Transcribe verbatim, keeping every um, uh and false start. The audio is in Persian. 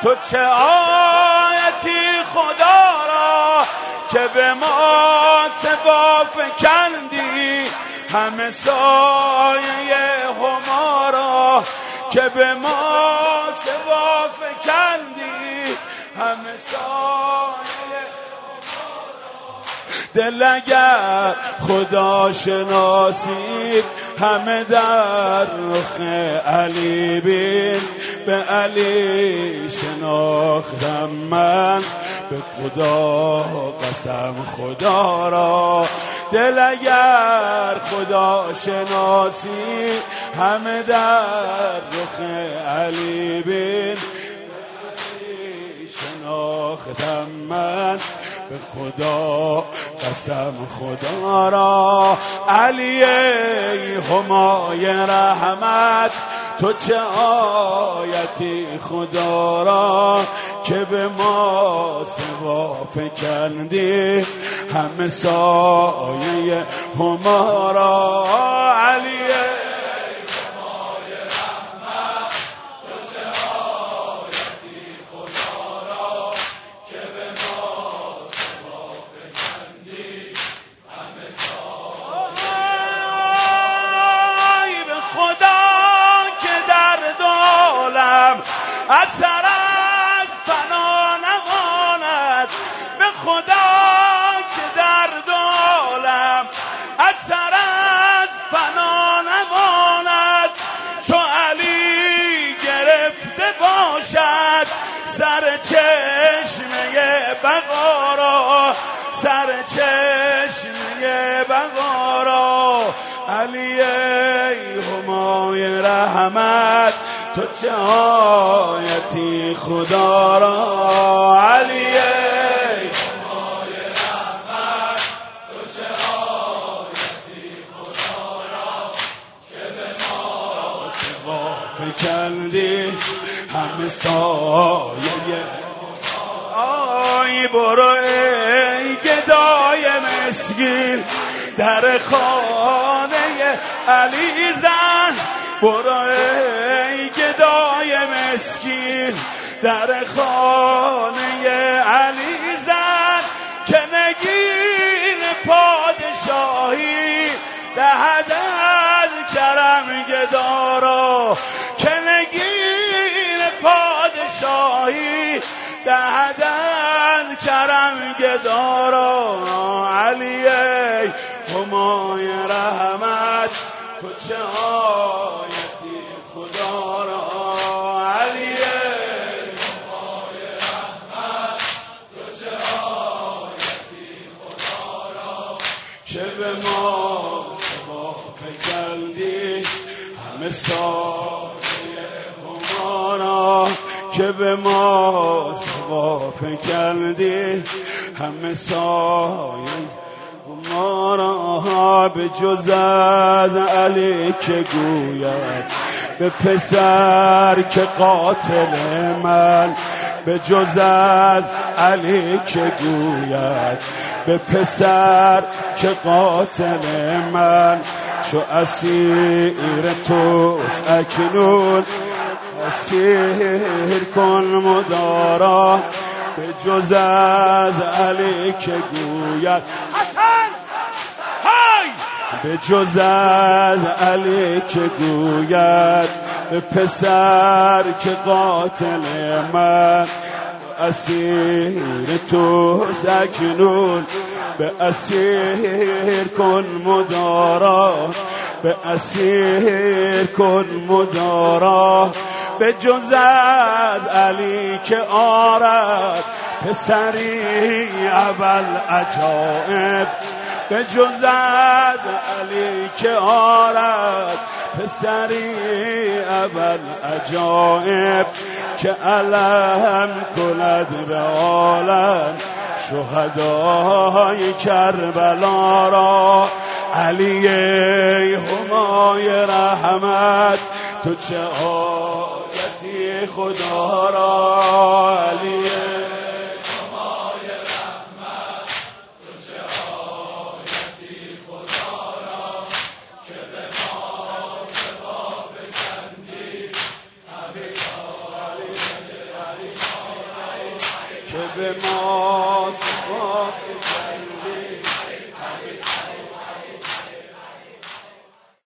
تو چه آیتی خدا را که به ما سوا فکندی، همه سایه هما را که به ما سوا فکندی، همه سایه دل اگر خدا شناسی همه در رخ علی بین، به علی شناختم من به خدا قسم خدا را. دل اگر خدا شناسی همه در رخ علی بین، شناختم من به خدا قسم خدا را. علی همای رحمت تو چه آیتی خدا را که به ما سوا فکندی، همه سایه هما را. علی اثرت فنا نماند، به خدا که در عالم اثرت فنا نماند. چو علی گرفته باشد سر چشمه بقا را، سر چشمه بقا را. علی همای رحمت تو چه آیتی خدا را. علی همای رحمت تو چه آیتی خدا را که به ما سوا فکندی، همه سایه. آی برو ای گدای مسکین در خانه علی زن، برو ای گدای مسکین در خانه علی زن، که نگین پادشاهی دهد از کرم گدا را، که نگین پادشاهی دهد از کرم گدا را. علی همای رحمت تو چه آیتی خدا را. علی همای رحمت تو چه آیتی خدا را که به ما سوا فکندی، همه سایه هما را که به ما سوا فکندی، همه سایه ما را. به جز از علی که گوید به پسر که قاتل من، به جز از علی که گوید به پسر که قاتل من، چو اسیر توست اکنون اسیر کن مدارا. به جز از علی که گوید به جز از علی که گوید به پسر که قاتل من، اسیر تو اکنون به اسیر کن مدارا، به اسیر کن مدارا. به جز از علی که آرد پسری اول عجائب، به جز از علی که آرد پسری اول عجائب، که علم کند به عالم شهدای کربلا را. علی همای رحمت تو چه آیتی خدا را. علی علی که به ما صفات